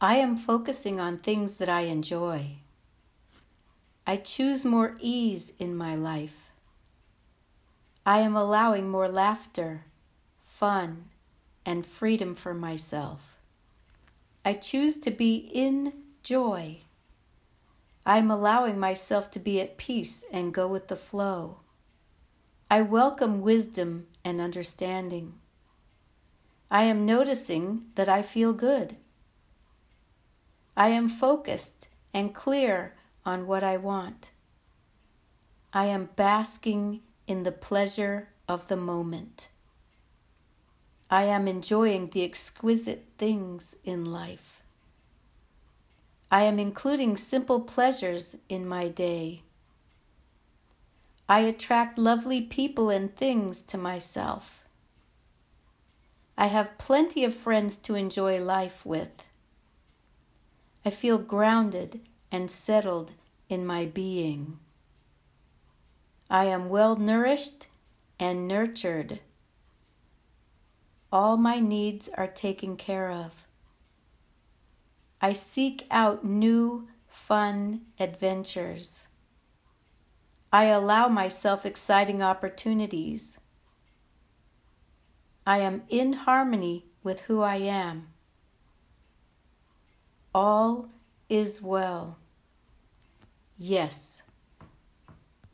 I am focusing on things that I enjoy. I choose more ease in my life. I am allowing more laughter, fun, and freedom for myself. I choose to be in joy. I'm allowing myself to be at peace and go with the flow. I welcome wisdom and understanding. I am noticing that I feel good. I am focused and clear on what I want. I am basking in the pleasure of the moment. I am enjoying the exquisite things in life. I am including simple pleasures in my day. I attract lovely people and things to myself. I have plenty of friends to enjoy life with. I feel grounded and settled in my being. I am well nourished and nurtured. All my needs are taken care of. I seek out new, fun adventures. I allow myself exciting opportunities. I am in harmony with who I am. All is well. Yes.